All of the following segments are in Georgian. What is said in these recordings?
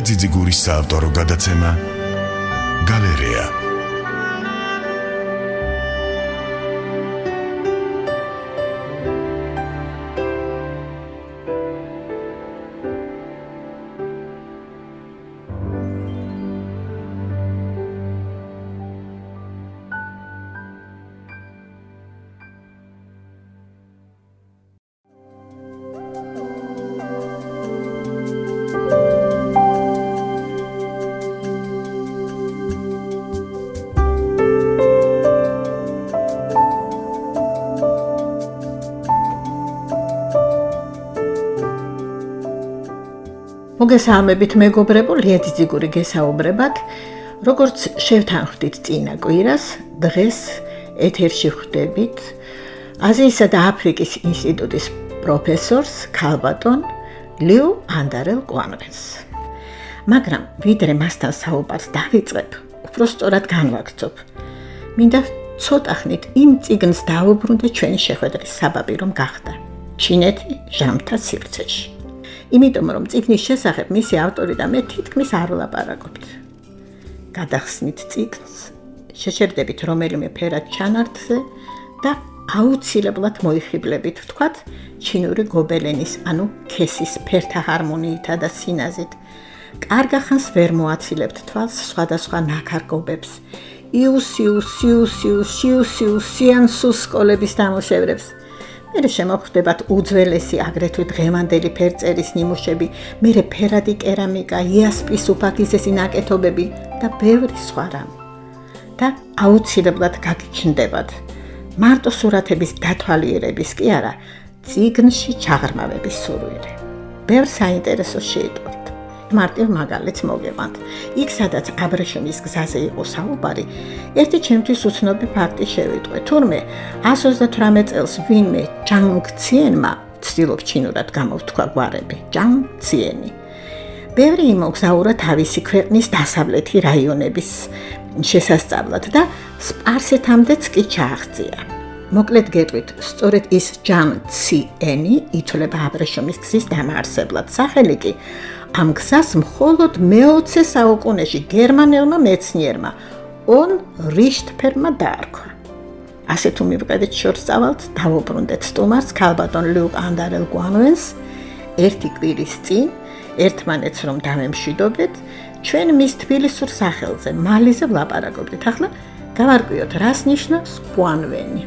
ძიძიგურის საავტორო გადაცემა გალერეა. მოგესალმებით მეგობრებო, ლია ძიძიგური გესაუბრებათ. როგორც შევთანხმდით წინა კვირას, დღეს ეთერში ხვდებით აზიისა და აფრიკის ინსტიტუტის პროფესორს ქალბატონ ლიუ ანდარელ კვანვენს. მაგრამ ვიდრე მასთან საუბარს დავიწყებ, უფრო სწორად განვაგრძობ. მინდა ცოტა ხნით იმ წიგნს დავუბრუნდე ჩვენი შეხვედრის საბაბი რომ გახდა ჩინეთი ჟამთა სივრცეში. იმიტომ რომ წიგნის შესახებ მისი ავტორი და მე თითქმის არ ვლაპარაკობთ. გადახსნით წიგნს, შეშერდებით რომელიმე ფერად ჩანართზე და აუცილებლად მოიხიბლებით ვთქვათ ჩინური გობელენის, ანუ ქესის ფერთა ჰარმონიითა და სინაზით. კარგახანს ვერ მოაცილებთ თვალს სხვადასხვა ნაქარგობებს, იუსიუს, სიანსუს სკოლების დამუშევრებს. მერე შემოხვდებათ უძველესი აგრეთვე დღევანდელი ფერწერის ნიმუშები, მერე ფერადი კერამიკა, იასპის უფაქიზესი ნაკეთობები და ბევრი სხვა რამ. და აუცილებლად გაგიჩნდებათ მარტო სურათების დათვალიერების კი არა, წიგნში ჩაღრმავების სურვილი. ბევრ საინტერესო შეიტყვით. მარტივ მაგალითს მოგევანთ. იქ სადაც აბრეშუმის გზაზე იყო საუბარი, ერთი ჩემთვის უცნობი ფაქტი შევიტყვე. თურმე 128 წელს ვინმე ჯანგ ციენმა, ცდილობ ჩინურად გამოვთქვა გვარები, ჯანგ ციენი. ბევრი იმოგზაურა თავისი ქვეყნის დასავლეთი რაიონების შესასწავლად და სპარსეთამდეც კი ჩააღწია. მოკლედ გეტყვით, სწორედ ის ჯანგ ციენი ითვლება აბრეშუმის გზის დამაარსებლად. სახელი კი ამ გზას მხოლოდ მე-20 საუკუნეში გერმანელმა მეცნიერმა ონ რიშტფერმა დაარქვა. ასე თუ მივყედით შორს წავალთ, დავუბრუნდეთ სტუმარს ქალბატონ ლიუ ანდარელ კვანვენს ერთი კვირის წინ, ერთმანეთს რომ დამემშვიდობდეთ, ჩვენ მის თბილისურ სახელზე, მალიზე ვლაპარაკობდით. ახლა გავარკვიოთ, რას ნიშნავს კვანვენი.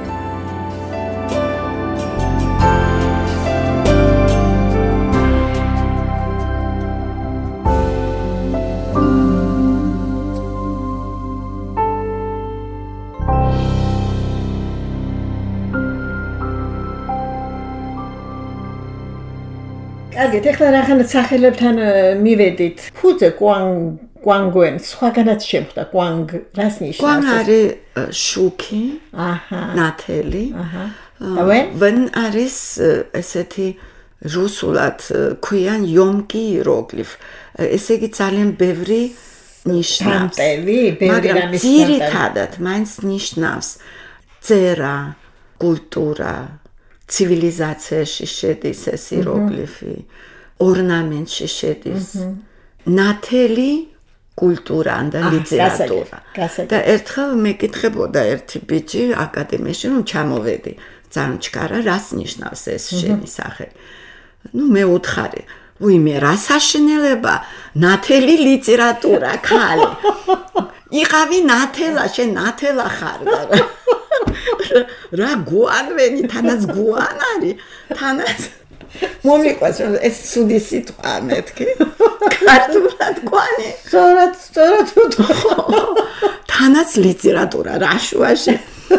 აგეთ, ახლა რაღაცა სახელებთან მივედით. ფუძე კვანგვენ, სხვაგანაც შემხვდა კვანგ, რას ნიშნავს? კვანგ არის შუქი, ნათელი. ვენ არის ესეთი რუსულად ქვიან იომკი იროგლიფ. ესე იგი ძალიან ბევრი ნიშნავს. მაგრამ ძირითადად მაინც ნიშნავს წერა, კულტურა, ცივილიზაციაში შედის ეს იროგლიფი, ორნამენტში შედის, ნათელი კულტურა და ლიტერატურა. და ერთხელ მეკითხებოდა ერთი ბიჭი აკადემიაში, რომ ჩამოვედი, ძალიან ჩქარა, რას ნიშნავს ეს შენი სახელი. მე უთხარი, ვიმე რა საშინელება, ნათელი ლიტერატურა, ქალი. იყავი ნათელა, შენ ნათელა ხარ და რა გვანვენი, თანაც გვან არის, თანაც მომიყვანს, ეს ცუდი სიტყვა მეთქი, ქართულად გვანი. სწორად ვთქვა. თანაც ლიტერატურა, რა შუაში.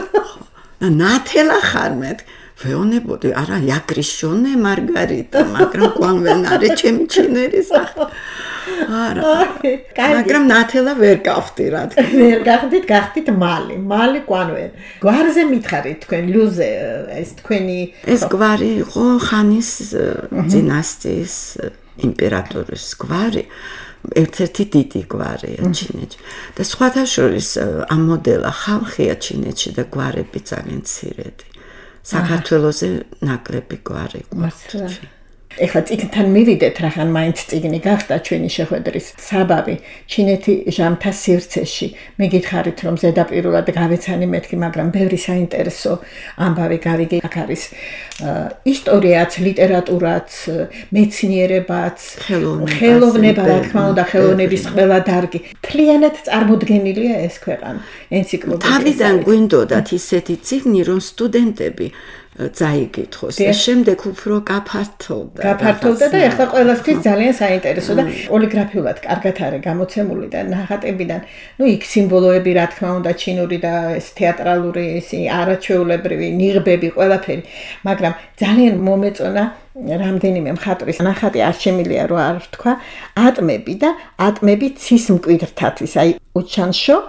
ნათელა ხარ მეთქი. ვეონებოდი, არა, იაგრიშონე მარგარიტა, მაგრამ კვანვენ არის ჩემი ჩინელი სახე. არა. მაგრამ ნათელა ვერ გავხდი რა თქმა უნდა. ვერ გავხდით, გახდით მალი კვანვენ. გვარზე მითხარით თქვენ ლუზე ეს თქვენი ეს გვარი იყო ხანის დინასტიის იმპერატორის გვარი. ერთ-ერთი დიდი გვარია ჩინეთში. და სხვათა შორის ამ მოდელა ხალხია ჩინეთში და გვარები ძალიან მცირედი. საქართველოზე ნაკლები გვარი გვაქვს. ეხლა წიგნთან მივიდეთ, რახან მაინც წიგნი გახდა ჩვენი შეხვედრის საბაბი. ჩინეთი ჟამთა სივრცეში. მიგითხარით, რომ ზედაპირულად გავეცანი მეთქი, მაგრამ ბევრი საინტერესო ამბავი გავიგე. აქ არის ისტორიაც, ლიტერატურაც, მეცნიერებაც, ხელოვნება, რა თქმა უნდა, ხელოვნების ყველა დარგი. მთლიანად წარმოდგენილია ეს ქვეყანა. ენციკლოპედია. თავიდან გვინდოდათ ისეთი წიგნი, რომ სტუდენტები წაიკითხოს და შემდეგ უფრო გაფართოვდა და ეხლა ყველასთვის ძალიან საინტერესო და პოლიგრაფიულად კარგად არის გამოცემული და ნახატებიდან იქ სიმბოლოები რა თქმა უნდა ჩინური და ეს თეატრალური არაჩვეულებრივი ნიღბები ყველაფერი მაგრამ ძალიან მომეწონა რამდენიმე მხატვრის ნახატი არ შემიძლია რომ არ ვთქვა ატმები და ატმები ცის მკვიდრთათვის აი უჩანშო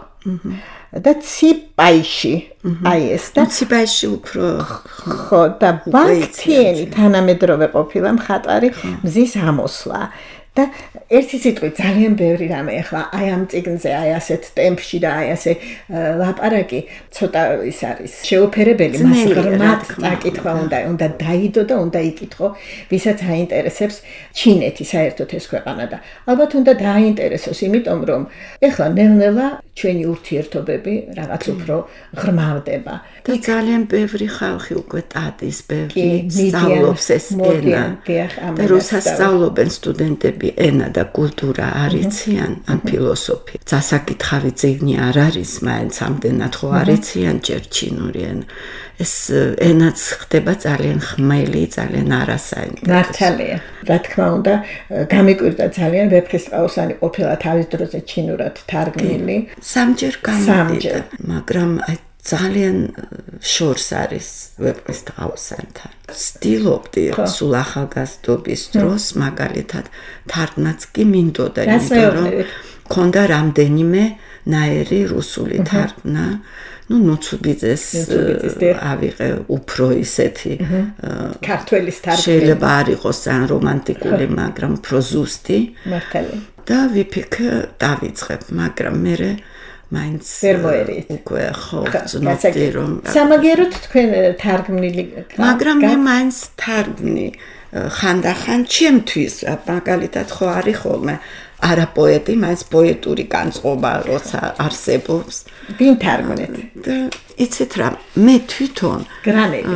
და ციპაიში აი ეს და ციპაიში უფრო ხო და ბაქციანი თანამედროვე ყოფილა მხატვარი მზის ამოსვლა და ერთი სიტყვით ძალიან ბევრი რამე ახლა აი ამ წიგნზე აი ასეთ ტემპში და აი ასე ლაპარაკი ცოტა ის არის შეუფერებელი მას ღრმად წაკითხვა უნდა დაიდო და უნდა იკითხო ვისაც აინტერესებს ჩინეთი საერთოდ ეს ქვეყანა და ალბათ უნდა დააინტერესოს იმიტომ რომ ახლა ნელ-ნელა ჩვენი ურთიერთობები რაღაც უფრო ღრმავდება და ძალიან ბევრი ხალხი უკვე ტადის ბევრი სწავლობს ეს ენა და როცა სწავლობენ სტუდენტები ენა და კულტურა არიციან ან ფილოსოფია. Დასაკითხავი წიგნი არ არის, მაინც ამდენად ხო არიციან ჯერ ჩინური ენა. ეს ენაც ხდება ძალიან ხმელი, ძალიან არასაინტერესო. მართალია. რა თქმა უნდა, გამიკვირდა ძალიან ვეფხისტყაოსანი ყოფილა თავის დროზე ჩინურად თარგმნილი. სამჯერ გამოდიდა, მაგრამ ძალიან შორს არის ვეფხისტყაოსანთან. Სტილობდი სულ ახალგაზრდობის დროს მაგალითად თარგმნაც კი მინდოდა, იმიტომ რომ მქონდა რამდენიმე ნაირი რუსული თარგმნა. ნუცუბიძეს ავიღე უფრო ისეთი ქართველის თარგმანი. შეიძლება არ იყოს ძალიან რომანტიკული, მაგრამ უფრო ზუსტი. მართალია. და ვიფიქრე დავიწყებ, მაგრამ მე მაინც უკვე ხო ვწნობდი რომ სამაგეროთ თქვენ თარგმნილი მაგრამ მე მაინც თარგმნი ხანდახან ჩემთვის მაგალითად ხო არის ხოლმე არა პოეტი მაინც პოეტური განწყობა როცა არსებობს ვინ თარგმნეთ და იცით რა მე თვითონ გრანელი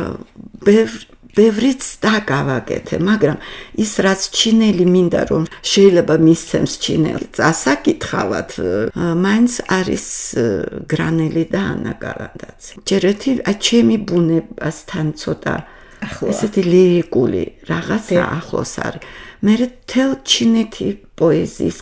ბევრიც დაგავაკეთე, მაგრამ ის რაც ჩინელი მინდა რომ შეიძლება მისცემს ჩინელი წასაკითხავად, მაინც არის გრანელი და ანა გალანდაცი. ჯერეთი ჩემი ბუნებასთან ცოტა ესეთი ლირიკული რაღაცა ახლოს არის. მე თელ ჩინეთი პოეზიის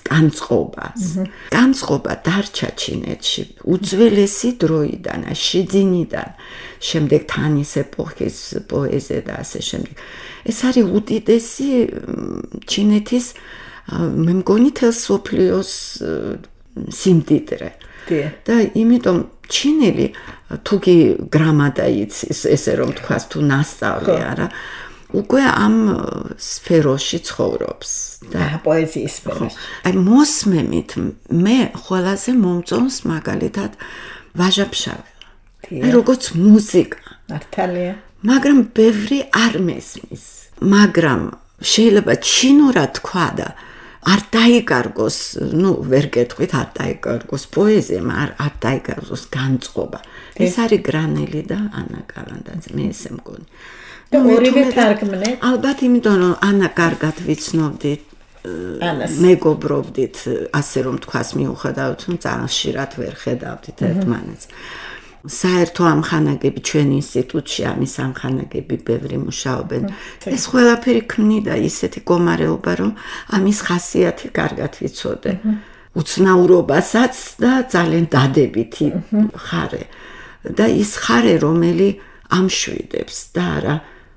განწყობა დარჩა ჩინეთში უძველესი დროიდან, შიძინიდან, შემდეგ თანის ეპოქის პოეზია და ასე შემდეგ. ეს არის უდიდესი ჩინეთის მე მგონი თელ სოფლიოს სიმდიდრე. და იმიტომ ჩინელი თუკი გრამატა იცის, ესე რომ თქვას თუ ნასწავლი არა უკვე ამ სფეროში ცხოვრობს და პოეზიის სფეროში. აი მოსმენით მე ყველაზე მომწონს მაგალითად ვაჟა-ფშაველა. აი როგორც მუსიკა. მართალია. მაგრამ ბევრი არ მესმის. მაგრამ შეიძლება ჩინურად თქვა და არ დაიკარგოს, ვერ გეტყვით არ დაიკარგოს პოეზია, არ დაიკარგოს განწყობა. ეს არის გრანელი და ანა გალანდაცი, მე ესე მგონი. და ორივე თარგმნეთ. ალბათ იმიტომ რომ ანა კარგად ვიცნობდით, მეგობრობდით, ასე რომ თქვას მიუხედავთ, რომ ძალიან ხშირად ვერ ხედავდით ერთმანეთს. საერთო ამხანაგები ჩვენ ინსტიტუტში ამის ამხანაგები ბევრი მუშაობენ. ეს ყველაფერი ქმნიდა ისეთი გომარეობა, რომ ამის ხასიათი კარგად ვიცოდე. უცნაურობასაც და ძალიან დადებითი ხარე. და ის ხარე, რომელი ამშვიდებს და არა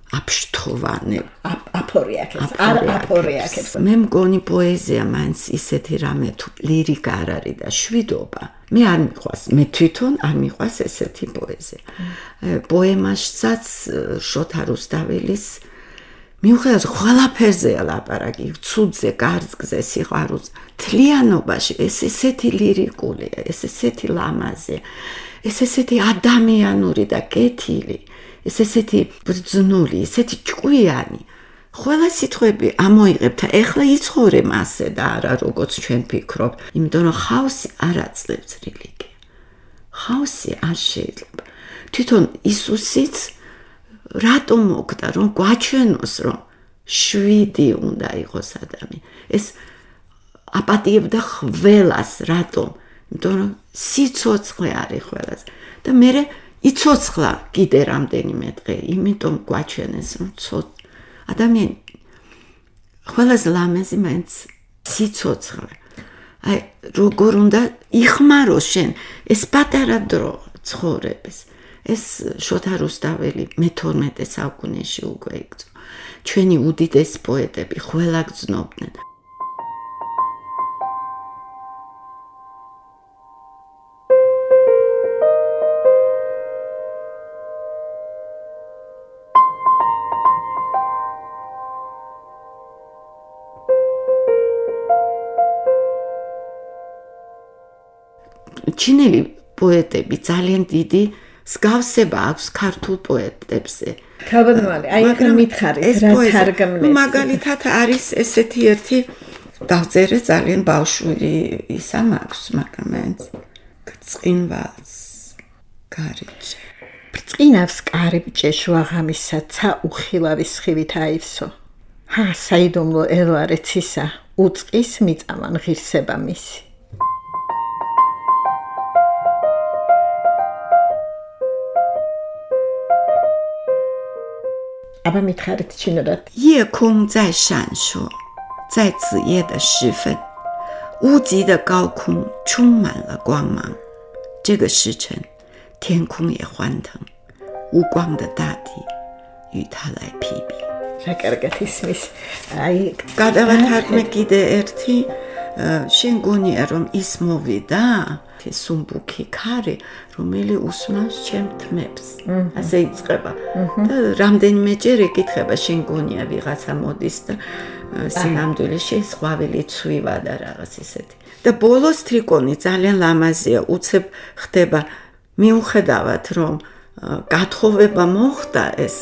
აფორიაკებს. მე მგონი პოეზია მაინც ისეთი რამე თუ ლირიკა არ არის და შვიდობა. მე არ მიყვას, მე თვითონ არ მიყვას ესეთი პოეზია. პოემაშიც შოთა რუსთაველის მიუხედავად ყველაფერზეა ლაპარაკი, ცუდზე, კარგზე, სიყვარულზე, თლიანობაში ეს ესეთი ლირიკულია, ეს ესეთი ლამაზია, ეს ესეთი ადამიანური და კეთილი. ეს ესეთი ბრძნული, ესეთი ჭკვიანი. ყველა სიტყვები ამოიღებთ, ეხლა იცხოვრე მასე და არა როგორც ჩვენ ფიქრობ, იმიტომ რომ ხაოსი არ აძლევს რელიგია. ხაოსი არ შეიძლება. თვითონ ისუსიც რატომ მოგდა რომ გვაჩვენოს რომ 7 უნდა იყოს ადამიანი. ეს აპატიებდა ყველას, რატომ? იმიტომ რომ სიცოცხლე არის ყველას. და მე იცოცხლა კიდე რამდენიმე დღე, იმიტომ გვაჩვენეს რომ ადამიანი ყველაზე ლამაზი მაინც სიცოცხლე. აი როგორ უნდა იხმაროს შენ ეს პატარა დრო ცხოვრების. ეს შოთა რუსთაველი მე-12 საუკუნეში უკვე იგრძო. ჩვენი უდიდესი პოეტები ყველა გრძნობდნენ. ჩინელი პოეტები ძალიან დიდი სგავსება აქვს ქართულ პოეტებზე. ქალბატონი, აი ახლა მითხარით რა თარგმნეთ. მაგალითად არის ესეთი ერთი დავწერე ძალიან ბავშვური ისა მაქვს, მაგრამ გწყინვალს გარიჯე. ბრწყინავს კარიბჭე შუაღამისა ცა უხილავის ხივით აივსო. ჰა საიდუმლო ელვარე ცისა უწყის მიწამან ღირსება მისი. აბა მითხარით ჩინურად. 夜空在闪烁，在子夜的时分，无极的高空充满了光芒。这个时辰，天空也欢腾，无光的大地与它来匹比。 რა კარგად ისმის. აი, გადავათარგმნე კიდე ერთი შენ გონია რომ ის მოვიდა სუმბუქი ქარი რომელი უსმავს ჩემ თმებს ასე იწყება და რამდენიმეჯერ ეკითხება შენ გონია ვიღაცა მოდის და სინამდვილეში ხვავილი ცვივა და რაღაც ისეთი და ბოლოს ტრიკონი ძალიან ლამაზია უცებ ხდება მიუხედავად რომ გათხოვება მოხდა ეს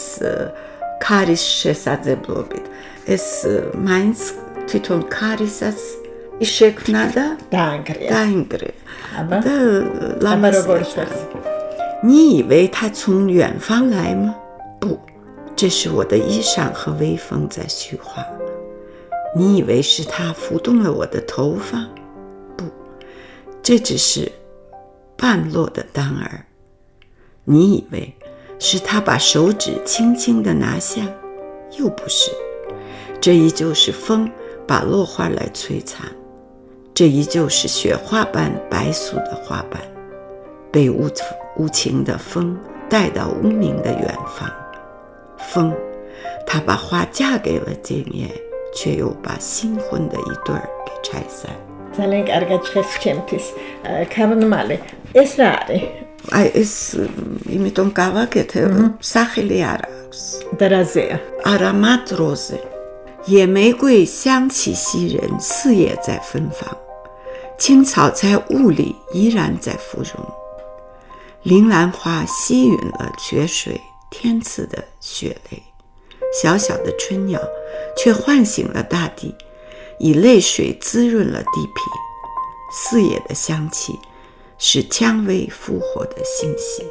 ქარის შესაძლებლობით ეს მაინც თვითონ ქარისაც შექმნა და დაინგრია. აბა როგორ შეიძლება? 你以为他从远方来吗？不，这是我的衣裳和微风在虚化。你以为是他拂动了我的头发？不，这只是半落的当儿。你以为是他把手指轻轻地拿下？又不是，这依旧是风把落花来摧残。这依旧是雪花般白素的花瓣，被无情的风带到无名的远方。风，它把花嫁给了今夜，却又把新婚的一对儿给拆散。 ძალიან კარგად ჭრეს ჩემთვის. ქალბატონი, ეს რა არის? აი ეს იმიტომ გავაკეთე, სახელი არ აქვს. და რაზეა? Aromat rose。野玫瑰香气袭人，四叶在芬芳，青草在雾里依然在芙蓉。铃兰花吸吮了雪水天赐的血泪，小小的春鸟却唤醒了大地，以泪水滋润了地皮。四叶的香气是蔷薇复活的欣喜。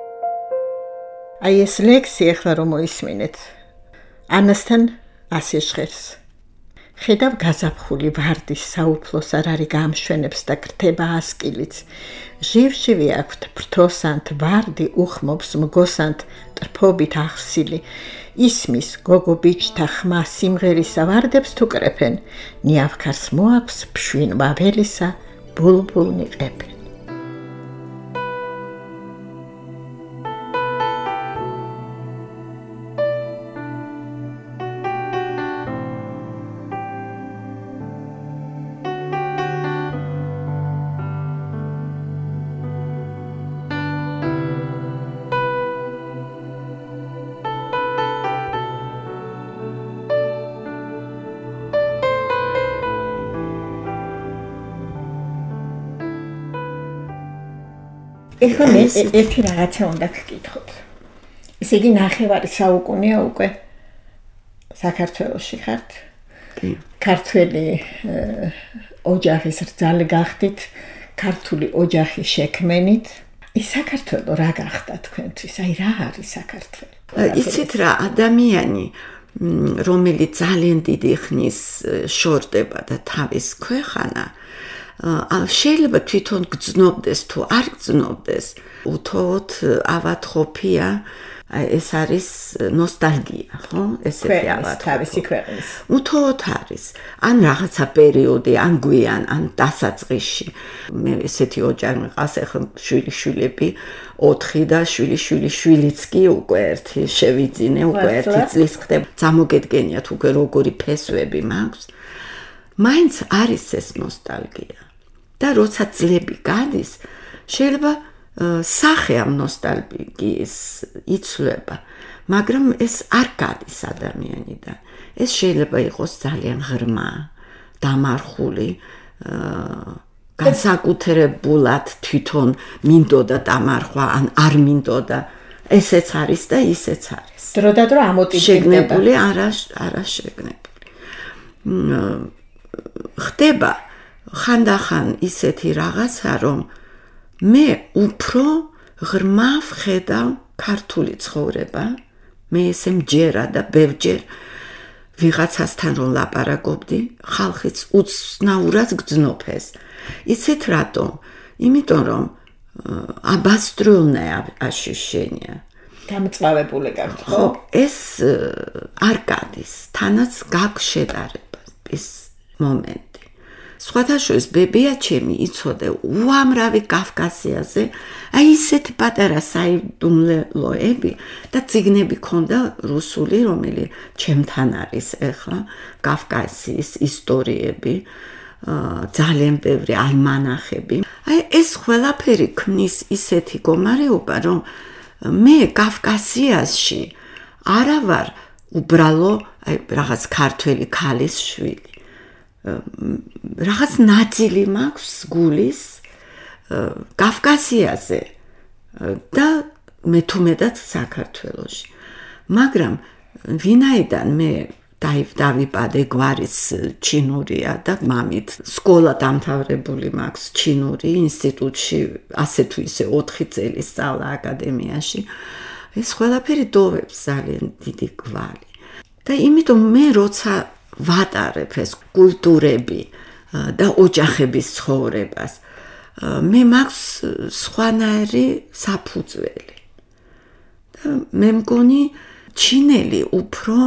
აი ეს ლექსი ახლა რომ მოისმინეთ. ანასთან ასე ჟღერს. ხედავ გაზაფხული ვარდის საუფლოს არ არის გამშვენებს და გრთება ასკილიც. ჟივ-ჟივი აქვთ ფრთოსანთ ვარდი უხმობს მგოსანთ ტრფობით ახსილი. ისმის გოგო ბიჭთა ხმა სიმღერისა ვარდებს თუ კრეფენ. ნიავქარს მოაქვს ფშვინ ვაველისა ბულბულნი ყეფენ. ეხლა მე ერთი რაღაცა უნდა გკითხოთ. ესე იგი ნახევარი საუკუნეა უკვე საქართველოში ხართ? კი. ქართველი ოჯახის რძალი გახდით, ქართული ოჯახი შექმენით. ის საქართველო რა გახდა თქვენთვის? აი რა არის საქართველო? იცით რა, ადამიანი რომელიც ძალიან დიდი ხნის შორდება და თავის ქვეყანა შეიძლება თვითონ გძნობდეს თუ არ გძნობდეს, უთოოდ ავადმყოფია, ეს არის ნოსტალგია, ხო? ესეთი ავადმყოფია. თავისი ქვეყნის. უთოოდ არის. ან რაღაცა პერიოდი, ან გვიან, ან დასაწყისში. მე ესეთი ოჯახი მიყავს, ახლა შვილიშვილები 4 და შვილიშვილიც კი უკვე ერთი შევიძინე, უკვე ერთი წლის ხდება. გამოგედგენიათ უკვე როგორი ფესვები მაქვს. მაინც არის ეს ნოსტალგია. და როცა წლები გადის, შეიძლება სახე ამ ნოსტალგიის იცვლება, მაგრამ ეს არ გადის ადამიანიდან. ეს შეიძლება იყოს ძალიან ღრმა, დამარხული, განსაკუთრებულად თვითონ მინდოდა დამარხვა, ან არ მინდოდა. ესეც არის და ისეც არის. დრო და დრო ამოტივდება. შეგნებული, არა შეგნებული. ხდება ხანდახან ისეთი რაღაცა, რომ მე უფრო ღრმა ვხედავ ქართული ცხოვრება, მე ესე მჯერა და ბევრჯერ ვიღაცასთან რომ ლაპარაკობდი, ხალხიც უცნაურად გძნობ ეს. იცით რატომ? იმიტომ რომ აბასტრონია აშიშენია. გამწვავებული გაქვთ, ხო? ეს არ გადის, თანაც გაქვს შედარება ის მომენტი. სხვათა შორის ბებია ჩემი იცოდე უამრავი კავკასიაზე, აი ისეთი პატარა საიდუმლოები და წიგნები ქონდა რუსული, რომელიც ჩემთან არის ახლა, კავკასიის ისტორიები, ძალიან ბევრი ალმანახები. აი ეს ყველაფერი ქმნის ისეთი მდგომარეობა, რომ მე კავკასიაში არა ვარ უბრალო რაღაც ქართველი ქალის შვილი. რაღაც ნაწილი მაქვს გულის კავკასიაზე და მეთუმეტად საქართველოში. მაგრამ ვინაიდან მე დავიბადე გვარის ჩინურია და მამით სკოლა დამთავრებული მაქვს ჩინური ინსტიტუტში, ასე თუ ისე 4 წელი სწავლა აკადემიაში. ეს ყველაფერი დოვებს ძალიან დიდი გვარი. და იმიტომ მე როცა ვატარებ ეს კულტურები და ოჯახების ცხოვრებას, მე მაქვს სხვანაირი საფუძველი. და მე მგონი ჩინელი უფრო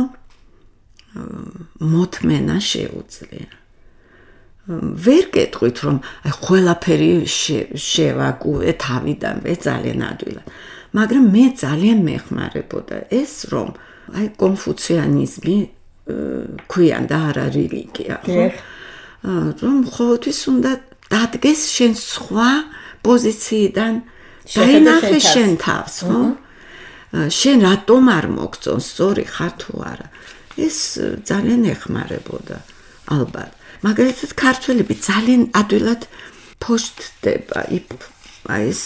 მოთმენა შეუძლია. ვერ გეტყვით რომ აი ყველაფერი შევაგუე თავიდანვე ძალიან ადვილად. მაგრამ მე ძალიან მეხმარებოდა ეს რომ აი კონფუციანიზმი ქვიან და არა რელიგია, ხო? რომ ყოველთვის უნდა დადგეს შენ სხვა პოზიციიდან დაინახე შენ თავს, ხო? შენ რატომ არ მოგწონს, სწორი ხარ თუ არა? ეს ძალიან ეხმარებოდა, ალბათ. მაგალითად, ქართველები ძალიან ადვილად ფოშტდება, აი ეს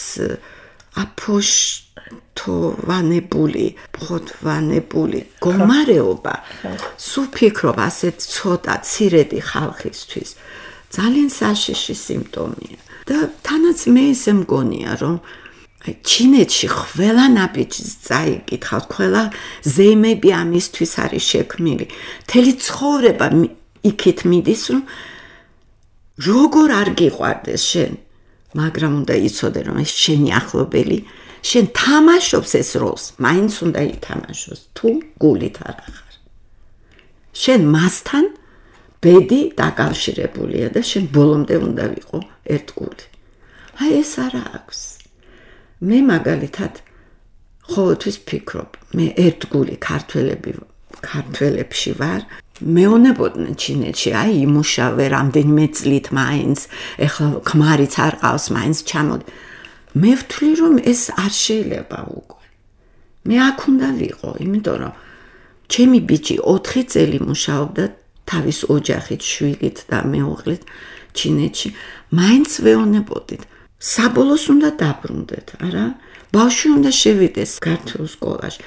აფოშტოვანებული, ფოთვანებული გომარეობა, სულ ფიქრობ ასეთ ცოტა ცირედი ხალხისთვის, ძალიან საშიში სიმპტომია. და თანაც მე ისე მგონია, რომ ჩინეთში ყველა ნაბიჯს წაიკითხავთ, ყველა ზეიმები ამისთვის არის შექმნილი. მთელი ცხოვრება იქით მიდის, რომ როგორ არ გიყვარდეს შენ, მაგრამ უნდა იცოდე, რომ ეს შენი ახლობელი, შენ თამაშობს ეს როლს, მაინც უნდა ითამაშოს, თუ გულით არ ახარ. შენ მასთან ბედი დაკავშირებულია და შენ ბოლომდე უნდა ვიყო ერთგული. აი ეს არა აქვს. მე მაგალითად ყოველთვის ფიქრობ, მე ერთგული ქართველებში ვარ, მეუნებოდნენ ჩინეთში, აი იმუშავე რამდენიმე წლით მაინც, ეხლა ქმარიც არ ყავს, მაინც ჩამოდი. მე ვთვლი რომ ეს არ შეიძლება უკვე. მე აქ უნდა ვიყო, იმიტომ რომ ჩემი ბიჭი 4 წელი მუშაობდა თავის ოჯახით, შვილით და მეუღლით ჩინეთში, მაინც ვეუნებოდით. საბოლოოს უნდა დაბრუნდეთ, არა? ბავშვი უნდა შევიდეს ქართულ სკოლაში.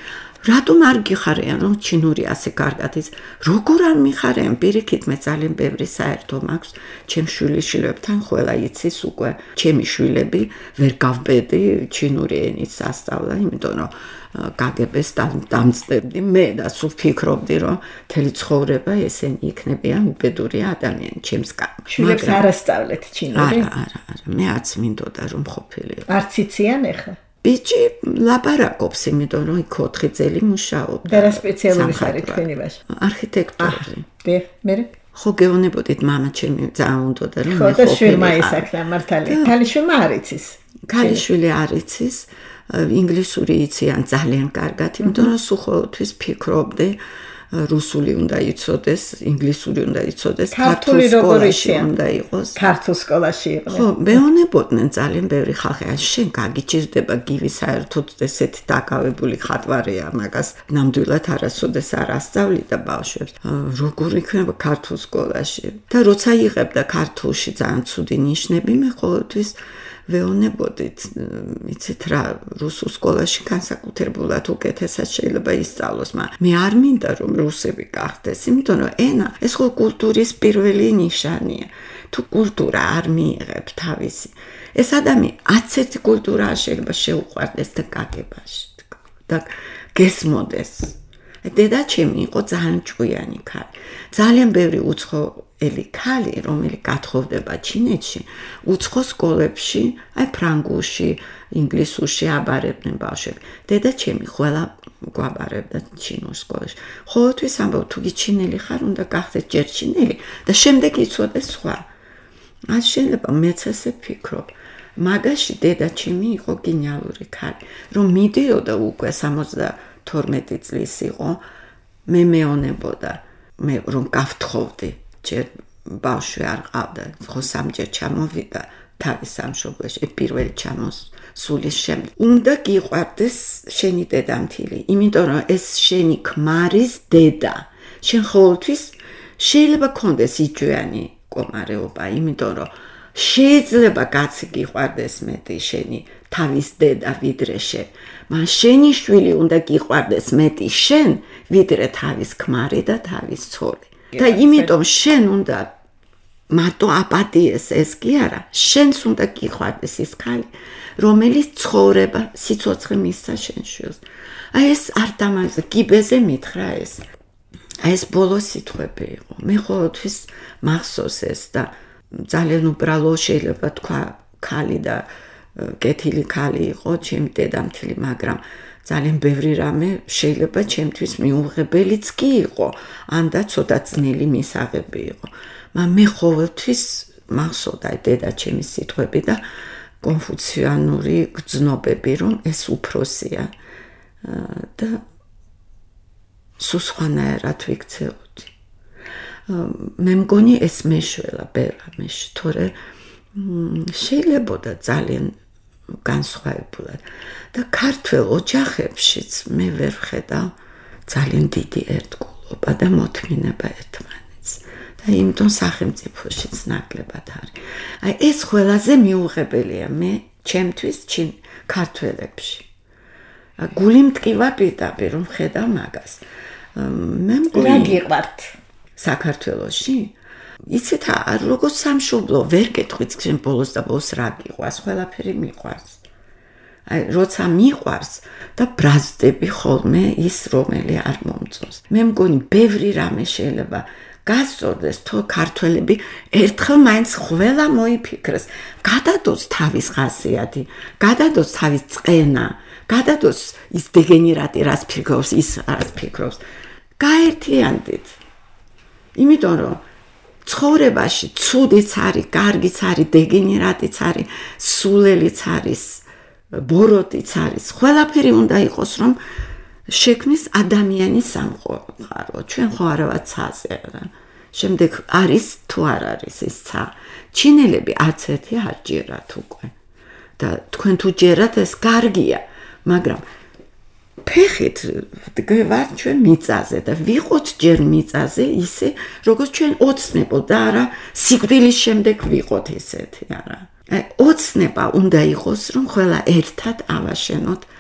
რატომ არ გიხარიან რომ ჩინური ასე კარგად ის როგორ არ მიხარიან პირიქით მე ძალიან ბევრი საერთო მაქვს ჩემ შვილიშვილებთან ყველა იცის უკვე ჩემი შვილები ვერ გავბედი ჩინური ენის სასწავლა იმიტომ რომ გაგებეს დამწდებდი მე და სულ ფიქრობდი რომ მთელი ცხოვრება ესენი იქნებიან უბედური ადამიანები ჩემს კარგად შვილებს არ ასწავლეთ ჩინური არა მე არც მინდოდა რომ ყოფილიყო არც იციან ახლა ბიჭი ლაპარაკობს იმიტომ რომ იქ 4 წელი მუშაობდა და რა სპეციალობის არის თქვენი ვაჟი არქიტექტორი მე ხო გეუბნებოდით მამა ჩემი ძალიან უნდოდა რომ ხო და შვილმა ისაკრა მართალია ქალიშვილმა არ იცის ქალიშვილი არ იცის ინგლისური იციან ძალიან კარგად იმიტომ რომ სულ ყოველთვის ფიქრობდი რუსული უნდა იცოდეს, ინგლისური უნდა იცოდეს, ქართული სკოლაში უნდა იყოს. ქართულ სკოლაში იყო. ხო, მეუნებოდნენ ძალიან ბევრი ხალხი. შენ გაგიჭირდება გივი საერთოდ ესეთი დაკავებული ხატვარია, მაგას ნამდვილად არასოდეს არ ასწავლიდა ბავშვებს. როგორ იქნება ქართულ სკოლაში? და როცა იღებდა ქართულში ძალიან ცუდი ნიშნები, მე ყოველთვის ვეუბნებოდით, იცით რა, რუსულ სკოლაში განსაკუთრებულად უკეთესად შეიძლება ისწავლოს, მაგრამ მე არ მინდა რომ რუსები გახდეს, იმიტომ რომ ენა ეს ხო კულტურის პირველი ნიშანია. თუ კულტურა არ მიიღებ თავისი, ეს ადამიანი 11 კულტურა შეიძლება შეუყვარდეს და გაგებაში და გესმოდეს. დედა ჩემი იყო ძალიან ჭკვიანი ქალი. ძალიან ბევრი უცხოელი ქალი, რომელიც გათხოვდება ჩინეთში, უცხო სკოლებში, აი ფრანგულში, ინგლისურში აბარებდნენ ბავშვები. დედა ჩემი ყველა გვაბარებდა ჩინურ სკოლაში. ყოველთვის ამბობ, თუ ჩინელი ხარ, უნდა გახდეთ ჯერ ჩინელი და შემდეგ იცოდე სხვა. არ შეიძლება მეც ასე ვფიქრობ. მაგაში დედა ჩემი იყო გენიალური ქალი, რომ მიდიოდა უკვე 72 წლის იყო, მე მეონებოდა, მე რომ გავთხოვდი, ჯერ ბავშვი არ ყავდა, ხო სამჯერ ჩამოვიდა თავის სამშობლოში, პირველი ჩამოსulis შემდეგ. უნდა გიყვარდეს შენი დედამთილი, იმიტომ რომ ეს შენი ქმარის დედა. შენ ყოველთვის შეიძლება გქონდეს იჯვიანი მდგომარეობა, იმიტომ რომ შეიძლება კაცი გიყვარდეს მეტი შენი თავის დედა ვიდრე შენ. მაგრამ შენი შვილი უნდა გიყვარდეს მეტი შენ ვიდრე თავის ქმარი და თავის ცოლი. და იმიტომ შენ უნდა მარტო აპატიეს ეს კი არა, შენს უნდა გიყვარდეს ის ქალი, რომელიც ცხოვრება სიცოცხლე მისცა შენ შვილს. აი ეს არ დამაჟდა გიბეზე მითხრა ეს. აი ეს ბოლო სიტყვები იყო. მე ყოველთვის მახსოვს ეს და ძალიან უბრალო შეიძლება თქვა ქალი და კეთილი ქალი იყო ჩემი დედამთილი, მაგრამ ძალიან ბევრი რამე შეიძლება ჩემთვის მიუღებელიც კი იყო, ან და ცოტა ძნელი მისაღები იყო. მაგრამ მე ყოველთვის მახსოვდა დედა ჩემი სიტყვები და კონფუციანური გრძნობები, რომ ეს უფროსია და სულ სხვანაირად ვიქცეოდი. მე მგონი ეს მეშველა ბერა მეშ, თორე შეიძლებოდა ძალიან განსხვავებულად და ქართველ ოჯახებშიც მე ვერ ვხედავ ძალიან დიდი ერთგულობა და მოთმინება ერთმანეთს და იმიტომ სახელმწიფოშიც ნაკლებად არის. აი ეს ყველაზე მიუღებელია მე ჩემთვის ქართველებში. გული მტკივა პირდაპირ რომ ხედავ მაგას. მე მგონი რა გიყვართ საქართველოში? იცით როგორც სამშობლო ვერ გეტყვით ჩვენ ბოლოს და ბოლოს რა გიყვარს, ყველაფერი მიყვარს. აი როცა მიყვარს და ბრაზდები ხოლმე ის რომელი არ მომწონს. მე მგონი ბევრი რამე შეიძლება გასწორდეს, თუ ქართველები ერთხელ მაინც ყველა მოიფიქრეს, გადადოს თავის ხასიათი, გადადოს თავის წყენა, გადადოს ის დეგენერატი რას ფიქრობს, ის რას ფიქრობს. გაერთიანდით. იმიტომ რომ ცხოვრებაში ცუდიც არის, კარგიც არის, დეგენერატიც არის, სულელიც არის, ბოროტიც არის. ყველაფერი უნდა იყოს, რომ შექმნის ადამიანის სამყარო. ჩვენ ხო არა ვართ ცაზე რა. შემდეგ არის თუ არ არის ეს ცა. ჩინელები არც ერთი არ ჯერათ უკვე. და თქვენ თუ ჯერათ ეს კარგია, მაგრამ ფეხით ვართ ჩვენ მიწაზე და ვიყოთ ჯერ მიწაზე ისე, როგორც ჩვენ ოცნებო და არა სიკვდილის შემდეგ ვიყოთ ესეთი არა. ოცნება უნდა იყოს, რომ ყველა ერთად ავაშენოთ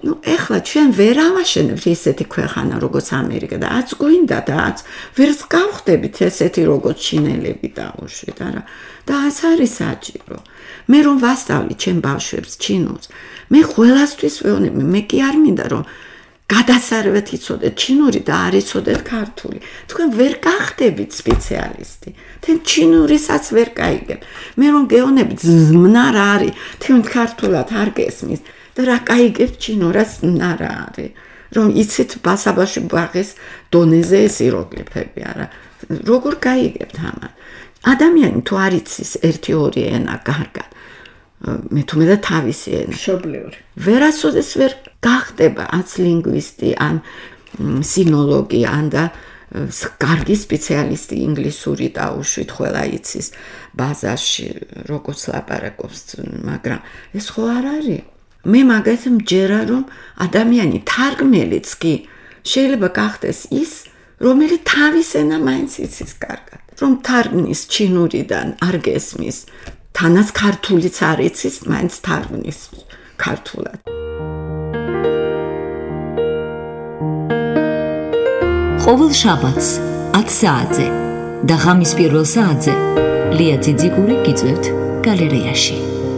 ნუ ეხლა ჩვენ ვერ ავაშენებთ ისეთი ქვეყანა როგორც ამერიკა და აც გვინდა და აც ვერ გავხდებით ესეთი როგორც ჩინელები დაუშვით არა და ას არის საჭირო მე რომ ვასწავლი ჩემ ბავშვებს ჩინურს მე ყველასთვის ვეუბნები მე კი არ მინდა რომ გადასარევეთ იცოდეთ ჩინური და არ იცოდეთ ქართული თქვენ ვერ გახდებით სპეციალისტი თქვენ ჩინურისაც ვერ გაიგებთ მე რომ გეუბნები ზმნა რა არის თქვენ ქართულად არ გესმის და რა გაიგებთ ჩინურას რა არის რომ იცით ბასაბაში ბაღის დონეზე ეს იეროგლიფები არა როგორ გაიგებთ ამას ადამიანი თუ არ იცის 1-2 ენა კარგად მე თუმე და თავისი ენა მშობლიური ვერასოდეს ვერ გახდება ან ლინგვისტი ან სინოლოგი ან და კარგი სპეციალისტი ინგლისური დაუშვით ყველა იცის ბაზარში როგორც ლაპარაკობს მაგრამ ეს ხო არ არის მე მაგას მჯერა რომ ადამიანი თარგმნელიც კი შეიძლება გახდეს ის რომელიც თავის ენა მაინც იცის კარგად რომ თარგმნის ჩინურიდან არ გესმის თანაც ქართულიც არ იცის მაინც თარგმნის ქართულად ყოველ შაბათს 10 საათზე და ღამის პირველ საათზე ლია ძიძიგური გიწევთ გალერეაში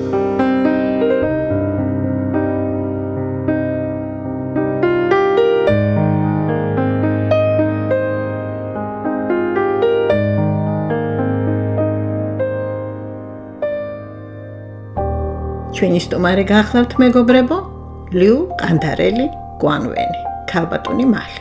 ჩვენი სტუმარი გახლავთ მეგობრებო ლიუ ყანდარელი გვანვენი ქალბატონი მალი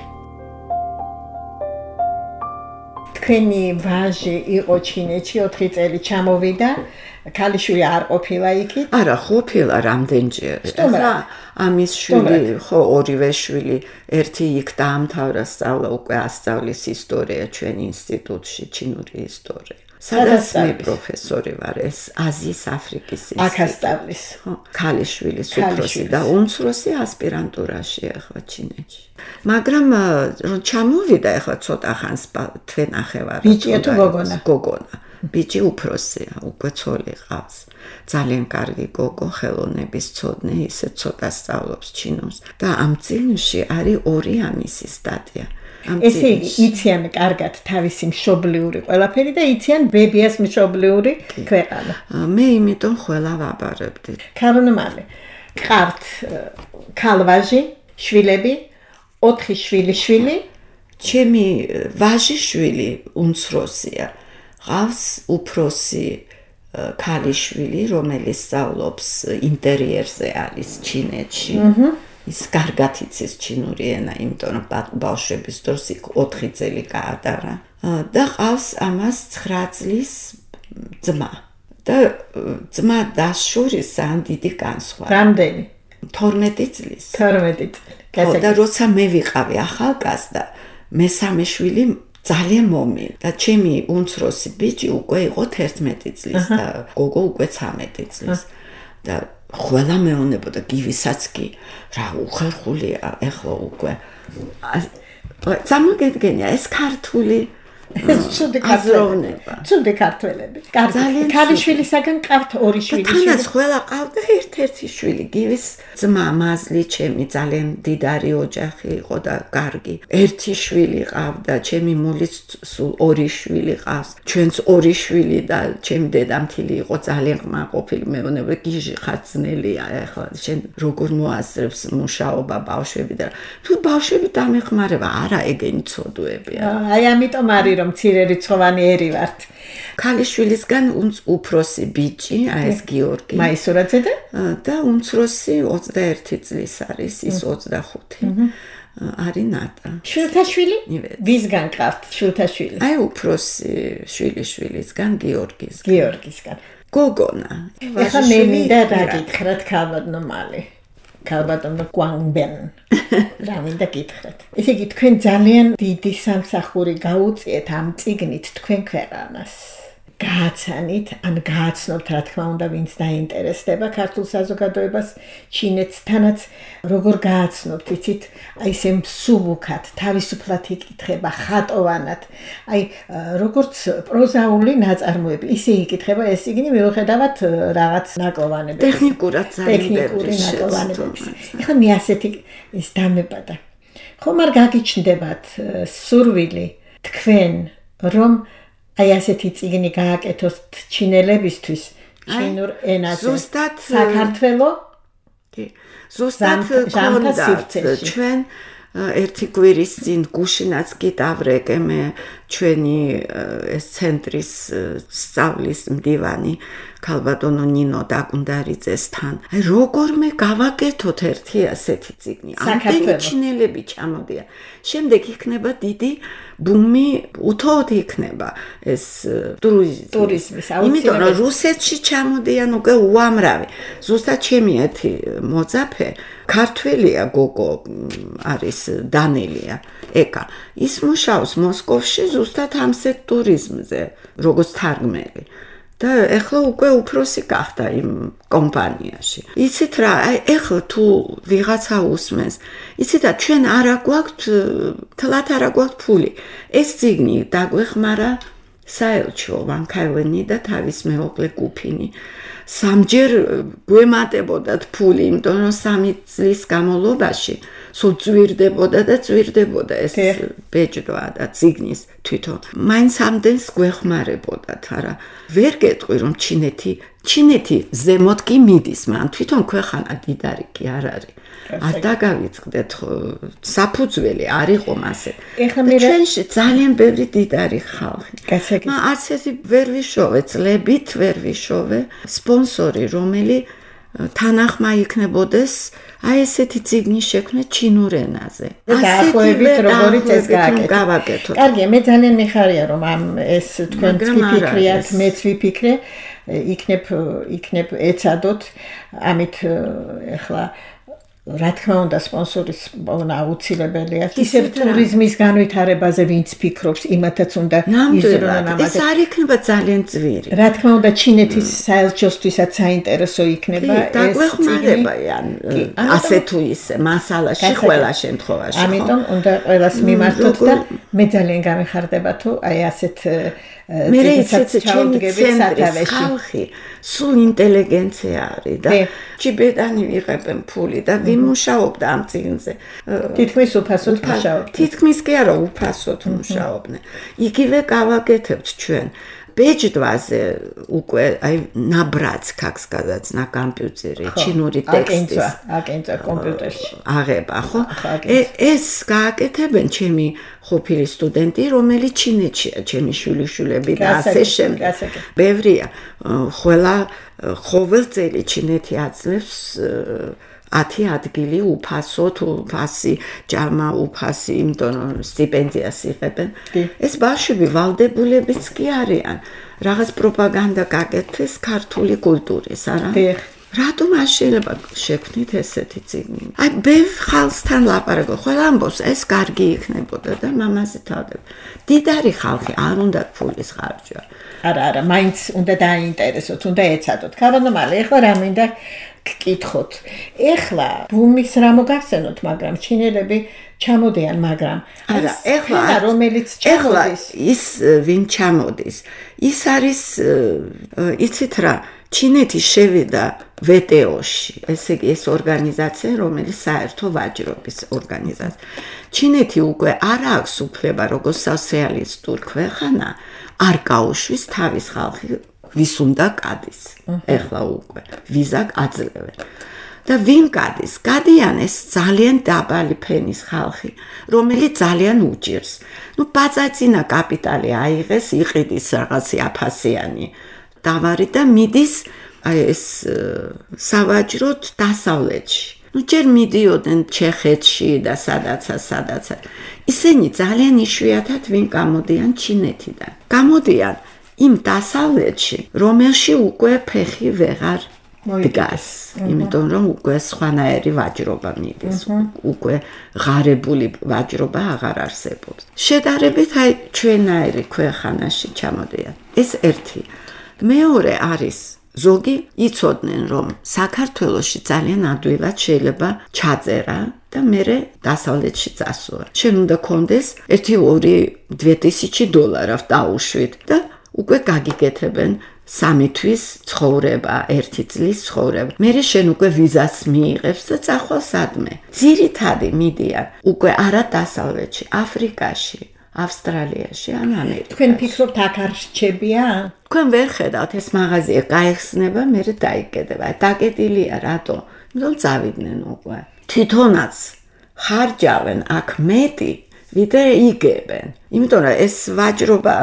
თქვენი ვაჟი იყო ჩინეთში 4 წელი ჩამოვიდა ქალიშვილი არ ყოფილა იქით არა ყოფილა რამდენჯერ ახლა ამის შვილი ხო ორივე შვილი ერთი იქ დაამთავრა სწავლა უკვე ასწავლის ისტორია ჩვენ ინსტიტუტში ჩინური ისტორია სადაც მე პროფესორი ვარ ეს აზიის აფრიკის ინსტიტუტი აქ ასწავლის ხო ქალიშვილის უფროსი და უმცროსი ასპირანტურაში ახლა ჩინეთში მაგრამ რომ ჩამოვიდა ახლა ცოტა ხანს თვენახევარი ბიჭია თუ გოგონა გოგონა ბიჭი უფროსია უკვე ცოლი ყავს ძალიან კარგი გოგო ხელოვნების ცოდნე ისე ცოტა სწავლობს ჩინურს და ამ წიგნში არის 2 ამისი სტატია ესე იგი იციან კარგად თავისი მშობლიური ყველაფერი და იციან ბებიას მშობლიური ქვეყანა მე იმიტომ ყველა ვაბარებდი ქალბატონი ყავთ ქალვაჟი შვილები 4 შვილი ჩემი ვაჟი შვილი უმცროსია ყავს უფროსი ქალიშვილი რომელიც სწავლობს ინტერიერზე არის ჩინეთში ის კარგად იცის ჩინური ენა იმიტომ რომ ბავშვების დროს იქ 4 წელი გაატარა და ყავს ამას 9 წლის ძმა და ძმა და შორის ძალიან დიდი განსხვავება რამდენი 12 წლის 12 წელი და როცა მე ვიყავი ახალგაზრდა მესამე შვილი ძალიან მომი და ჩემი უმცროსი ბიჭი უკვე იყო 11 წლის და გოგო უკვე 13 წლის და ყველა მეუბნებოდა გივისაც კი რა უხერხულია ეხლა უკვე წარმოგედგენია ეს ქართული ცუდი ქართველები ქალიშვილისაგან ყავთ 2 შვილი თანაც ყველა ყავდა ერთ-ერთი შვილი გივის ძმა მაზლი ჩემი ძალიან დიდარი ოჯახი იყო და კარგი ერთი შვილი ყავდა ჩემი მულის სულ 2 შვილი ყავს ჩვენც 2 შვილი და ჩემი დედამთილი იყო ძალიან ყმაყოფილი მეუბნება გიჟი ხაცნელია ეხლა შენ როგორ მოასწრებს მუშაობა ბავშვები და თუ ბავშვები დამეხმარება არა ეგენი ცოდვებია აი ამიტომ არის რომ ცირერიცხოვანი ერი ვართ. ქალიშვილისგან უფროსი ბიჭი, აი ეს გიორგი. მაისურაძე და უმცროსი 21 წლის არის, ის 25. არის ნატა. შვილთაშვილი? ვისგან ყავთ შვილთაშვილი? აი უფროსი შვილისგან გიორგისგან. გიორგისგან. გოგონა. ეხლა მე მინდა რა გითხრათ ქალბატონი ქალბატონო გვანგბენ რა მინდა გითხრათ ესე იგი თქვენ ძალიან დიდი სამსახური გაუწიეთ ამ წიგნით თქვენ ქვეყანას გააცანით, ან გააცნობთ, რა თქმა უნდა, ვინც დაინტერესდება ქართულ საზოგადოებას ჩინეთთანაც, როგორ გააცნობთ, იცით, აი ესე მსუბუქად, თავისუფლად იკითხება, ხატოვანად, აი როგორც პროზაული ნაწარმოები, ისე იკითხება ეს წიგნი მიუხედავად რაღაც ნაკლოვანებების. ტექნიკურად ძალიან ტექნიკური ნაკლოვანებების. ეხლა მე ასეთი ის დამებადა. ხომ არ გაგიჩნდებათ სურვილი თქვენ, რომ აი ასეთი წიგნი გააკეთოთ ჩინელებისთვის, ჩინურ ენაზე. ზუსტად საქართველოს ზუსტად გქონდათ ჩვენ ერთი კვირის წინ გუშინაც გიტავრეკე მე ჩვენი ეს ცენტრის სწავლის მდივანი ქალბატონო ნინო დაკუნდარიძესთან. აი როგორ მე გავაკეთოთ ერთი ასეთი წიგნი. ამდენი ჩინელები ჩამოდიან. შემდეგ იქნება დიდი ბუმი, უთოოდ იქნება ეს ტურიზმის აუცილებლად. იმიტომ რომ რუსეთში ჩამოდიან უკვე უამრავი. ზუსტად ჩემი ერთი მოძაფე ქართველია გოგო არის დანელია ეკა. ის მუშაობს მოსკოვში ზუსტად ამ სექტურიზმზე, როგორც თარგმნელი. და ეხლა უკვე უფროსი გახდა იმ კომპანიაში. იცით რა, აი ეხლა თუ ვიღაცა უსმენს, იცით რა, ჩვენ არა გვაქვთ, თლათ არა გვაქვთ ფული. ეს წიგნი დაგვეხმარა საელჩო ვანქაევენი და თავის მეუღლე გუფინი. სამჯერ გვემატებოდათ ფული, იმიტომ რომ 3 წლის განმავლობაში სულ ძვირდებოდა და ძვირდებოდა ეს ბეჭდვა და წიგნის თვითონ. მაინც ამდენს გვეხმარებოდათ, არა. ვერ გეტყვი რომ ჩინეთი ზემოთ კი მიდის, მაგრამ თვითონ ქვეყანა დიდარი კი არ არის. არ დაგავიწყდეთ საფუძველი არ იყო მასე. ჩვენში ძალიან ბევრი დიდარი ხალხი. მაგრამ არც ესე ვერ ვიშოვე, წლებით ვერ ვიშოვე სპონსორი, რომელიც თანახმა იქნებოდეს აი ესეთი წიგნი შექმნე ჩინურ ენაზე. დაახლოებით როგორიც ეს გააკეთოთ. კარგი, მე ძალიან მიხარია რომ ამ ეს თქვენ ვიფიქრიათ, მეც ვიფიქრე, იქნებ ეცადოთ, ამით ეხლა რა თქმა უნდა სპონსორის აუცილებელია. ისევ ტურიზმის განვითარებაზე ვინც ფიქრობს, იმათაც უნდა იზრუნონ ამაზე. ეს არ იქნება ძალიან ძვირი. რა თქმა უნდა ჩინეთის საელჩოსთვისაც საინტერესო იქნება ეს დაგვეხმარება ასე თუ ისე მასალაში ყველა შემთხვევაში. ამიტომ უნდა ყველას მიმართოთ და მე ძალიან გამიხარდება თუ აი ასეთ მე ისეთი ჩაუდგებით სათავეში. ხალხი სულ ინტელიგენცია არის და ჯიბედანი ვიღებენ ფული და ვიმუშაობდა ამ წიგნზე. თითქმის უფასოდ მუშაობდნენ. თითქმის კი არა უფასოდ მუშაობდნენ. იგივე გავაკეთებთ ჩვენ. ბეჭდვაზე უკვე აი ნაბრაც, как сказать, на компьютере, ჩინური ტექსტის აკენწა კომპიუტერში. აღება, ხო? ეს გააკეთებენ ჩემი ყოფილი სტუდენტი, რომელიც ჩინეთშია, ჩემი შვილიშვილები და ასე შემდეგ. ბევრია, ყველა ყოველ წელი ჩინეთი აძლევს 10 ადგილი უფასოდ, უფასი ჯარმა უფასი, იმიტომ რომ სტიპენდიას იღებენ. ეს ბავშვები ვალდებულებიც კი არიან. რაღაც პროპაგანდა გაკეთეს ქართული კულტურის, არა? რატომ არ შეიძლება შექმნით ესეთი წიგნი? აი, ბევრ ხალხთან ლაპარაკობ, ყველა ამბობს, ეს კარგი იქნებოდა და მამაზე თავდება. დიდარი ხალხი არ უნდა ფულის ხარჯვა. არა, მაინც უნდა დაინტერესოთ, უნდა ეცადოთ. ქარონომალი, ეხლა რა მინდა გკითხოთ. ეხლა ბუმის რა მოგახსენოთ, მაგრამ ჩინელები ჩამოდიან, მაგრამ არა, ეხლა რომელიც ჩამოდის, ის ვინ ჩამოდის? ის არის იცით რა, ჩინეთი შევიდა WTO-ში, ესე იგი ეს ორგანიზაცია, რომელიც საერთო ვაჭრობის ორგანიზაცია. ჩინეთი უკვე არ აქვს უფლება, როგორც სოციალისტური ქვეყანა, არ გაუშვის თავის ხალხი ვის უნდა გადის. ეხლა უკვე ვიზა აძლევენ. და ვინ გადის? გადიან ეს ძალიან დაბალი ფენის ხალხი, რომელიც ძალიან უჭირს. ნუ ბაწაწინა კაპიტალი აიღეს, იყიდის რაღაცი აფასიანი დავარი და მიდის აი ეს სავაჭროდ დასავლეთში. ნუ ჯერ მიდიოდნენ ჩეხეთში და სადაცა. ისინი ძალიან იშვიათად ვინ გამოდიან ჩინეთიდან. გამოდიან იმ დასავლეთში, რომელში უკვე ფეხი ვეღარ დგას, იმიტომ რომ უკვე სხვანაირი ვაჭრობა მიდის, უკვე ღარებული ვაჭრობა აღარ არსებობს. შედარებით აი ჩვენაირი ქვეყანაში ჩამოდიან. ეს ერთი. მეორე არის ზოგი იცოდნენ, რომ საქართველოში ძალიან ადვილად შეიძლება ჩაწერა და მერე დასავლეთში წასულა. შენ უნდა კონდეს $1-2,000 დაუშვით და უკვე გაგიკეთებენ 3 თვის ცხოვრება, 1 წლის ცხოვრება. მერე შენ უკვე ვიზას მიიღებს და წახვალ სადმე. ძირითადი მიდიან უკვე არა დასავლეთში, აფრიკაში, ავსტრალიაში, ან ამერიკაში. თქვენ ფიქრობთ აქ არ რჩებია? თქვენ ვერ ხედავთ ეს მაღაზია გაიხსნება, მერე დაიკეთება. დაკეტილია რატო? იმიტომ წავიდნენ უკვე. თვითონაც ხარჯავენ აქ მეტი ვიდრე იგებენ. იმიტომ რომ ეს ვაჭრობა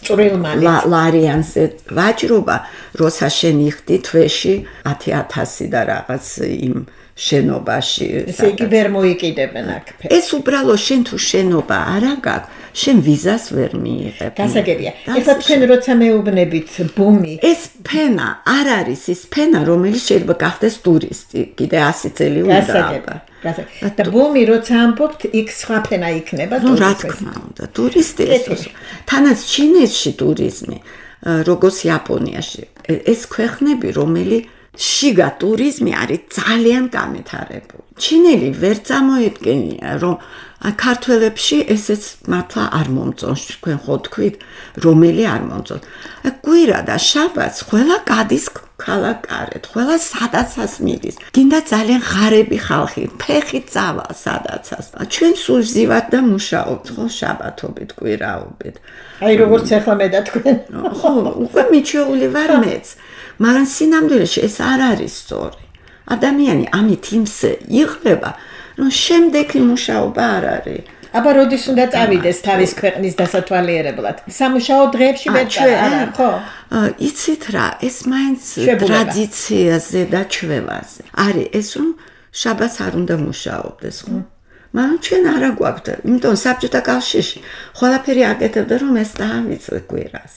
ლარიანზე ვაჭრობა, როცა შენ იხდი თვეში 10,000 და რაღაც იმ შენობაში. ესე იგი ვერ მოიკიდებენ აქ. ეს უბრალოდ შენ თუ შენობა არა გაქვს, შენ ვიზას ვერ მიიღებ. გასაგებია. ეხლა თქვენ როცა მეუბნებით ბუმი, ეს ფენა არ არის ის ფენა, რომელიც შეიძლება გახდეს ტურისტი. კიდე 100 წელი უნდა. და ბუმი როცა ამბობთ, იქ სხვა ფენა იქნება ტურიზმი. რა თქმა უნდა, ტურისტი ეს. თანაც ჩინეთში ტურიზმი, როგორც იაპონიაში. ეს ქვეყნები, რომელიც შიგა ტურიზმი არის ძალიან განვითარებული. ჩინელი ვერ წამოედგენია, რომ ქართველებში ესეც მართლა არ მომწონს, თქვენ ხო თქვით, რომელი არ მომწონს. კვირა და შაბათს ყველა გადის ქალაქარეთ, ყველა სადაცას მიდის. გინდა ძალიან ღარები ხალხი, ფეხი წავა სადაცას. ჩვენ სულ ზივად და მუშაობთ, ხო, შაბათობით, კვირაობით. აი როგორც ახლა მე და თქვენ. ხო, უკვე მიჩვეული ვარ მეც. მაგრამ სინამდვილეში ეს არ არის სწორი. ადამიანი ამით იმსე იღლება, რომ შემდეგი მუშაობა არ არის. აბა როდის უნდა წავიდეს თავის ქვეყნის დასათვალიერებლად? სამუშაო დღეებში არა, ხო? იცით რა, ეს მაინც ტრადიციაზე და ჩვევაზე. არის ეს რომ შაბათს არ უნდა მუშაობდეს, ხო? მაგრამ ჩვენ არა გვაქვს, იმიტომ საბჭოთა კავშირში ყველაფერი აკეთებდა რომ ეს დაავიწყე კვირას.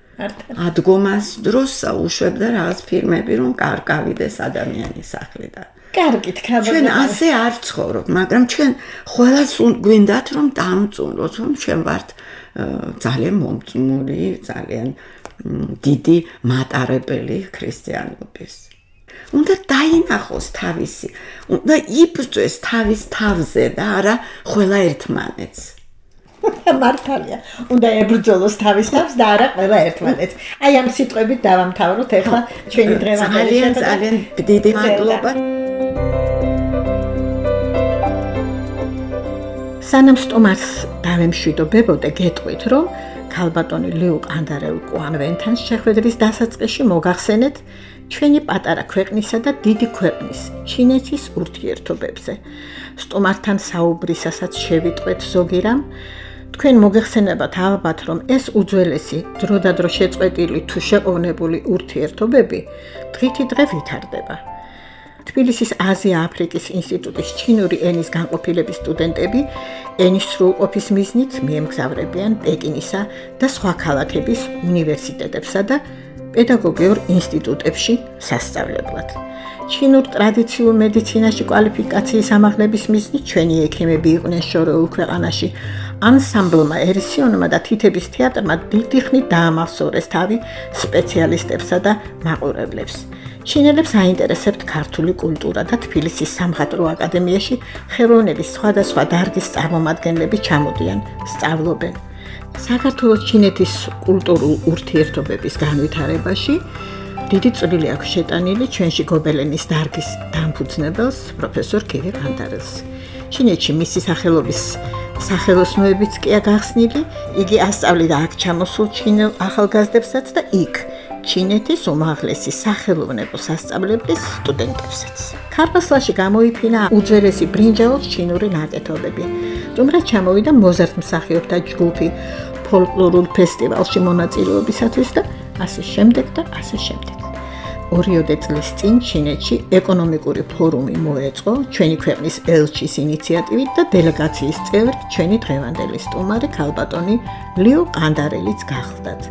ადგომას დროს უშვებდა რაღაც ფირმები რომ კარგავიდეს ადამიანის სახლიდან. კარგით, ჩვენ ასე არ ცხოვრობ, მაგრამ ჩვენ ყველას გვინდათ რომ დამწუნოთ, რომ ჩვენ ვართ ძალიან მომწმული, ძალიან დიდი მატარებელი ქრისტიანობის. უნდა დაინახოს თავისი, უნდა იბრძვეს თავის თავზე და არა ყველა ერთმანეთს. მართალია, უნდა ებრძოლოს თავის თავს და არა ყველა ერთმანეთს. აი ამ სიტყვებით დავამთავროთ ახლა ჩვენი დღევანდელი შეხვედრა. ძალიან დიდი მადლობა. სანამ სტუმარს დავემშვიდობებოდე, გეტყვით, რომ ქალბატონი ლიუ ყანდარელ-კვანვენთან შეხვედრის დასაწყისში მოგახსენეთ ჩვენი პატარა ქვეყნისა და დიდი ქვეყნის ჩინეთის ურთიერთობებზე. სტუმართან საუბრისასაც შევიტყვეთ ზოგი რამ. თქვენ მოგეხსენებათ ალბათ, რომ ეს უძველესი დროდადრო შეწყვეტილი თუ შეყოვნებული ურთიერთობები დღითი დღე ვითარდება. თბილისის აზია-აფრიკის ინსტიტუტის ჩინური ენის განყოფილების სტუდენტები ენის სრულყოფის მიზნით მიემგზავრებიან პეკინისა და სხვა ქალაქების უნივერსიტეტებსა და პედაგოგიურ ინსტიტუტებში სასწავლებლად. ჩინურ ტრადიციულ მედიცინაში კვალიფიკაციის ამაღლების მიზნით ჩვენი ექიმები იყვნენ შორეულ ქვეყანაში. ანსამბლმა ერისიონმა და თითების თეატრმა დიდი ხნით დაამახსოვრეს თავი სპეციალისტებსა და მაყურებლებს. ჩინელებს აინტერესებთ ქართული კულტურა და თბილისის სამხატვრო აკადემიაში ხელოვნების სხვადასხვა დარგის წარმომადგენლები ჩამოდიან, სწავლობენ. საქართველოს ჩინეთის კულტურულ ურთიერთობების განვითარებაში დიდი წვლილი აქვს შეტანილი ჩვენში გობელენის დარგის დამფუძნებელს პროფესორ კივი ყანდარელს. ჩინეთში მისი სახელობის სახელოსნოებიც კია გახსნილი, იგი ასწავლიდა აქ ჩამოსულ ჩინელ ახალგაზრდებსაც და იქ ჩინეთის უმაღლესი სახელოვნებო სასწავლებლის სტუდენტებსაც. ქარვასლაში გამოიფინა უძველესი ბრინჯაოს ჩინური ნაკეთობები. სტუმრად ჩამოვიდა მოზარდ მსახიობთა ჯგუფი ფოლკლორულ ფესტივალში მონაწილეობისათვის და ასე შემდეგ და ასე შემდეგ. 2 წლის წინ ჩინეთში ეკონომიკური ფორუმი მოეწყო ჩვენი ქვეყნის ელჩის ინიციატივით და დელეგაციის წევრი ჩვენი დღევანდელი სტუმარი ქალბატონი ლიუ ყანდარელიც გახლდათ.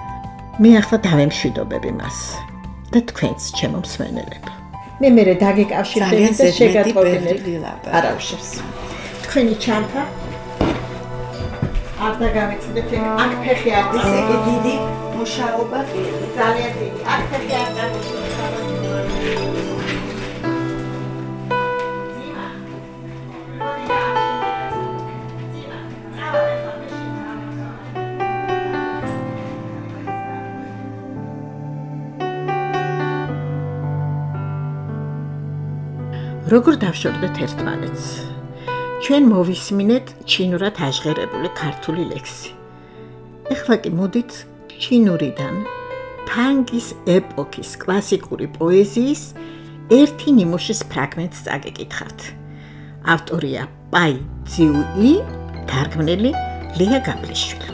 მე ახლა დავემშვიდობები მას და თქვენც ჩემო მსმენელები. მე დაგიკავშირდებით და შეგატყობინებთ. არა უშავს. თქვენი ჩამთა არ დაგამეცდეთ, აქ ფეხი არ ესე იგი დიდი მუშაობა ღირს. ძალიან დიდი. აქ ფეხი არ დაგუშვა. როგორ დავშორდეთ ერთმანეთს? ჩვენ მოვისმინეთ ჩინურად აჟღერებული ქართული ლექსი. ეხლა კი მოდით ჩინურიდან თანგის ეპოქის კლასიკური პოეზიის ერთი ნიმუშის ფრაგმენტს წაგეკითხავთ. ავტორია პაი ძიუი, თარგმნელი ლია გაბლიშვილი.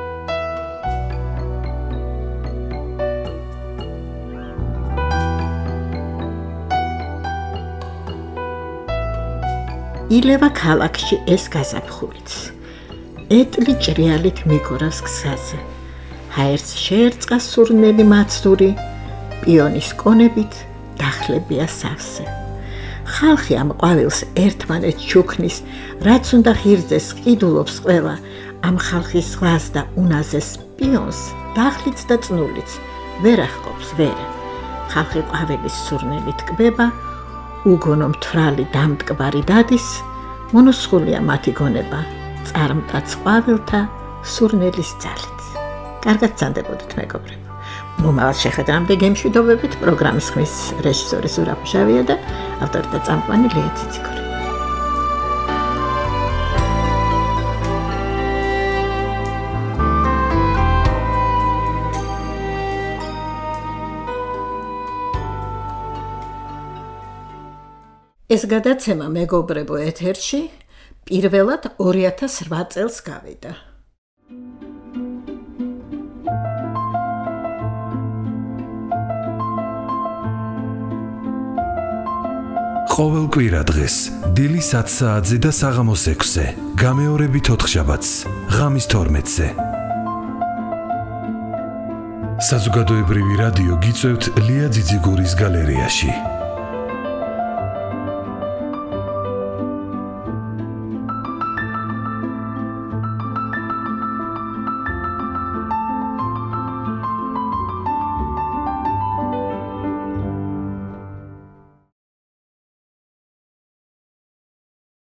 ილევა ქალაქში ეს გაზაფხულიც. ეტლი ჭრიალით მიგორავს გზაზე. ჰაერს შეერწყა სურნელი მაცდური, პიონის კონებით დახლებია სავსე. ხალხი ამ ყვავილს ერთმანეთს ჩუქნის, რაც უნდა ღირდეს ყიდულობს ყველა, ამ ხალხის ზღვას და უნაზეს პიონს, დახლიც და წნულიც, ვერ აღყოფს ვერა. ხალხი ყვავილის სურნელით კბება, უგონო მთვრალი დამტკბარი დადის, მონოსხულია მათი გონება, წარმტაც ყვავილთა სურნელის ძალით. კარგად წანდებოდით მეგობრებო. მომავალ შეხვედრამდე გემშვიდობებით, პროგრამის ხმის რეჟისორი ზურაბ ჟავია და ავტორი და წამყვანი ლია ციციკური. ეს გადაცემა მეგობრებო ეთერში პირველად 2008 წელს გავიდა. ყოველ კვირა დღეს დილის 10 საათზე და საღამოს 6-ზე, გამეორებით 4 შაბათს, ღამის 12-ზე. საზოგადოებრივი რადიო გიწევთ ლია ძიძიგურის გალერეაში.